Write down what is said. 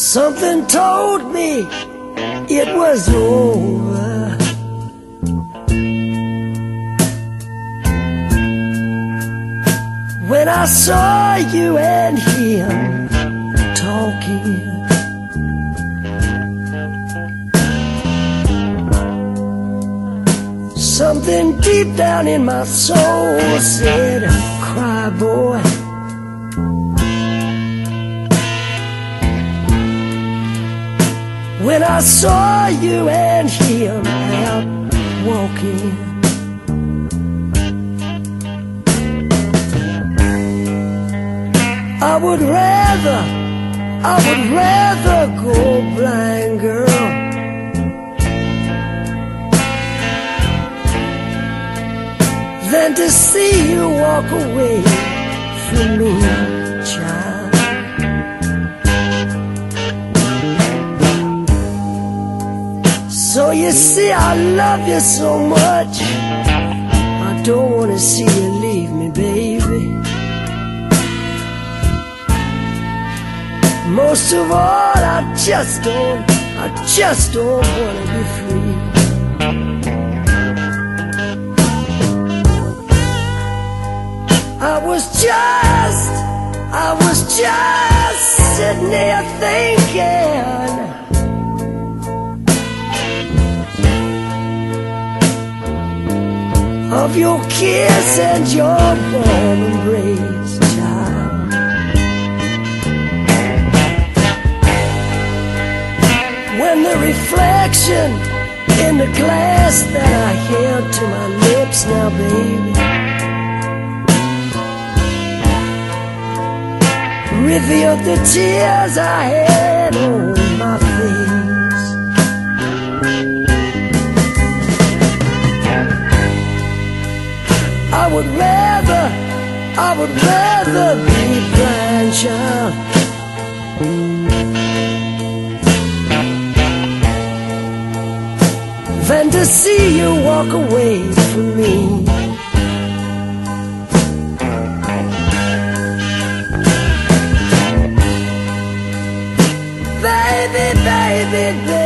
Something told me it was over. When I saw you and him talking, something deep down in my soul said, cry boy. When I saw you and him out walking, I would rather go blind, girl, than to see you walk away from me, child. So you see, I love you so much, I don't want to see you leave me, baby. Most of all, I just don't want to be free. I was just sitting there thinking of your kiss and your warm embrace, child. When the reflection in the glass that I held to my lips now, baby, revealed the tears I had on my face. I would rather be blind, child, than to see you walk away from me. Baby, baby, baby.